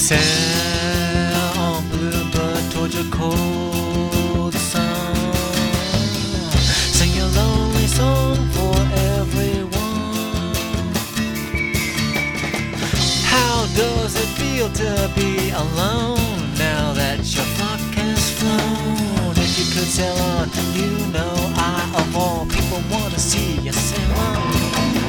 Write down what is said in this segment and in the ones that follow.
Sail on bluebird towards your cold sun. Sing a lonely song for everyone. How does it feel to be alone now that your flock has flown? If you could sail on, you know I of all people wanna see you sail on.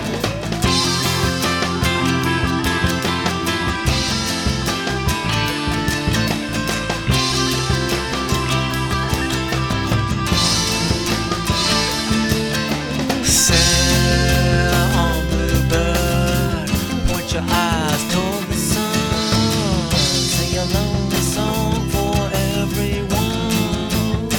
Your eyes toward the sun. Sing a lonely song for everyone.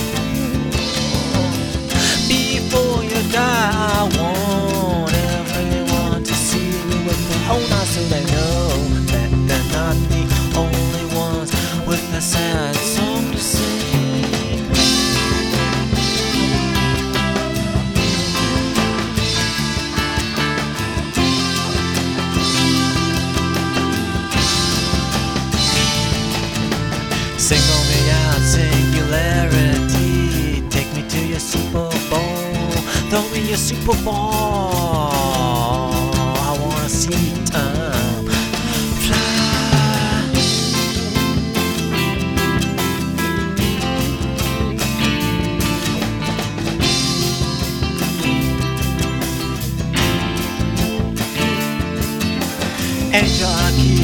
Before you die, I want everyone to see me with me. Oh, now so they know that they're not the only ones with a sad song to sing. Sing on me out, singularity. Take me to your Super Bowl. Throw me your Super Ball. I wanna see time fly. Angel, I keep